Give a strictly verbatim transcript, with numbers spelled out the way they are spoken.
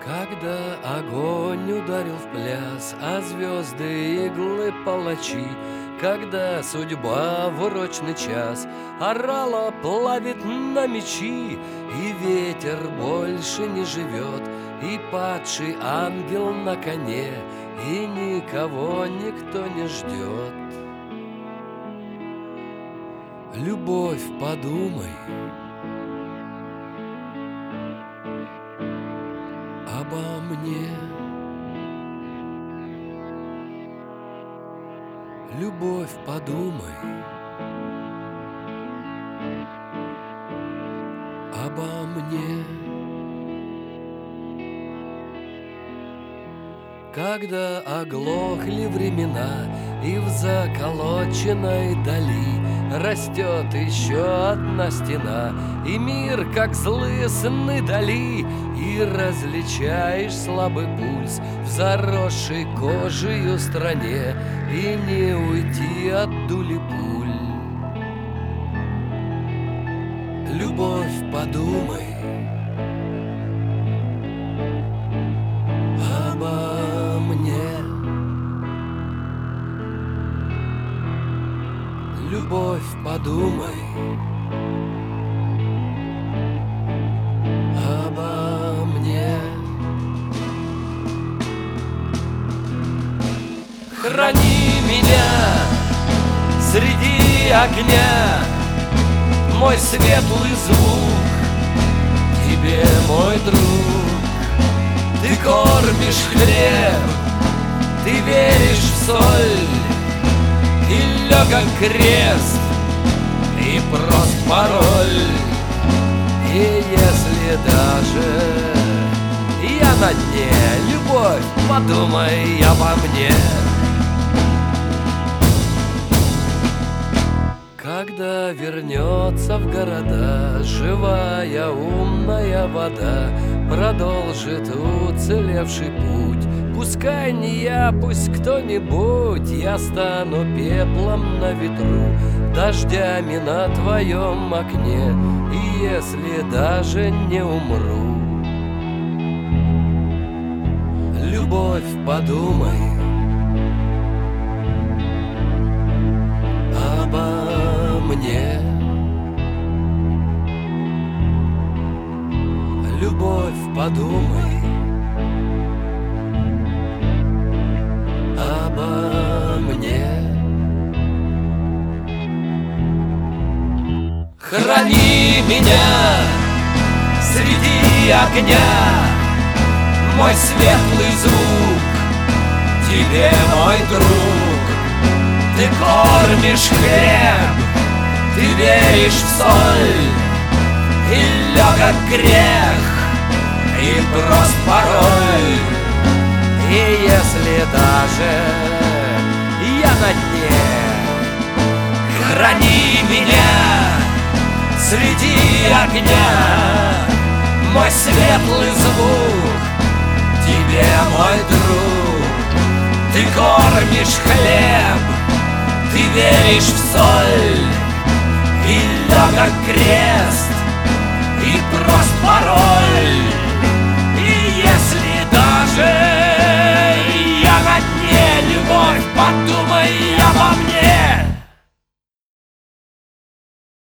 Когда огонь ударил в пляс, а звезды иглы палачи, когда судьба в урочный час орала, плавит на мечи, и ветер больше не живет, и падший ангел на коне, и никого никто не ждет. Любовь, подумай обо мне. Любовь, подумай обо мне. Когда оглохли времена, и в заколоченной дали растет еще одна стена, и мир, как злые сны дали, и различаешь слабый пульс в заросшей кожею стране, и не уйти от дули пуль. Любовь, подумай обо мне. Любовь, подумай обо мне. Храни меня среди огня, мой светлый звук тебе, мой друг. Ты кормишь хлеб, ты веришь в соль, и легок крест, и прост пароль. И если даже я на дне, любовь, подумай обо мне. Когда вернется в города живая умная вода, продолжит уцелевший путь. Пускай не я, пусть кто-нибудь, я стану пеплом на ветру, дождями на твоем окне, и если даже не умру. Любовь, подумай обо мне. Любовь, подумай обо мне. Храни меня среди огня, мой светлый звук тебе, мой друг. Ты кормишь хлеб, ты веришь в соль, и легок грех, и прост пароль. И если даже я на дне, храни меня среди огня, мой светлый звук тебе, мой друг. Ты кормишь хлеб, ты веришь в соль, и легок крест, и прост